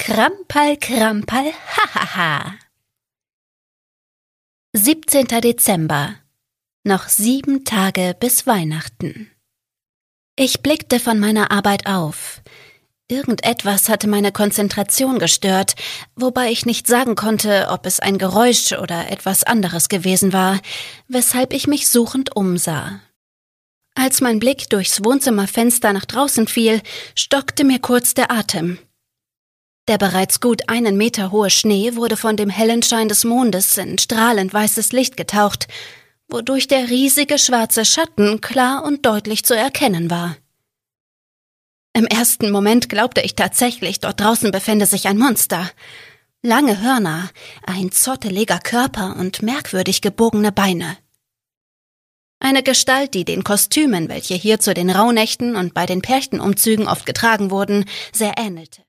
Krampal, Krampal, hahaha. 17. Dezember. Noch 7 Tage bis Weihnachten. Ich blickte von meiner Arbeit auf. Irgendetwas hatte meine Konzentration gestört, wobei ich nicht sagen konnte, ob es ein Geräusch oder etwas anderes gewesen war, weshalb ich mich suchend umsah. Als mein Blick durchs Wohnzimmerfenster nach draußen fiel, stockte mir kurz der Atem. Der bereits gut 1 Meter hohe Schnee wurde von dem hellen Schein des Mondes in strahlend weißes Licht getaucht, wodurch der riesige schwarze Schatten klar und deutlich zu erkennen war. Im ersten Moment glaubte ich tatsächlich, dort draußen befände sich ein Monster. Lange Hörner, ein zotteliger Körper und merkwürdig gebogene Beine. Eine Gestalt, die den Kostümen, welche hier zu den Rauhnächten und bei den Perchtenumzügen oft getragen wurden, sehr ähnelte.